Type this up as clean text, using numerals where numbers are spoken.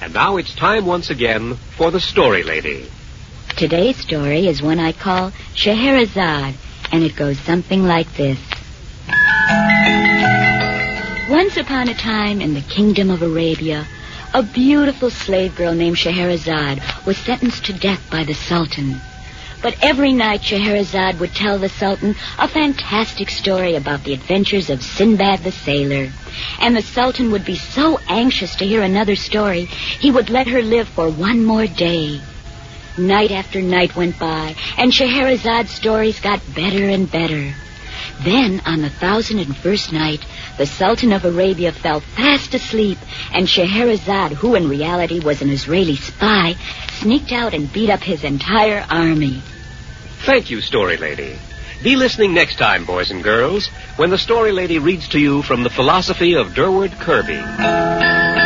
And now it's time once again for the Story Lady. Today's story is one I call Scheherazade, and it goes something like this. Once upon a time in the kingdom of Arabia, a beautiful slave girl named Scheherazade was sentenced to death by the Sultan. But every night Scheherazade would tell the Sultan a fantastic story about the adventures of Sinbad the Sailor. And the Sultan would be so anxious to hear another story, he would let her live for one more day. Night after night went by, and Scheherazade's stories got better and better. Then, on the 1001st night, the Sultan of Arabia fell fast asleep, and Scheherazade, who in reality was an Israeli spy, sneaked out and beat up his entire army. Thank you, Story Lady. Be listening next time, boys and girls, when the Story Lady reads to you from the philosophy of Durward Kirby.